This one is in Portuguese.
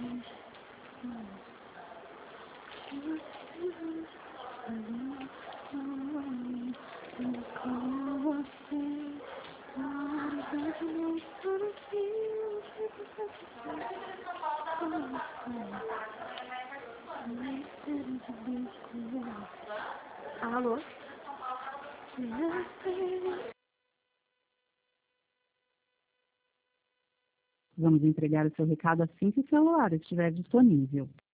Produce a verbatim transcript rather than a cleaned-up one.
Alô? Vamos entregar o seu recado assim que o celular estiver disponível.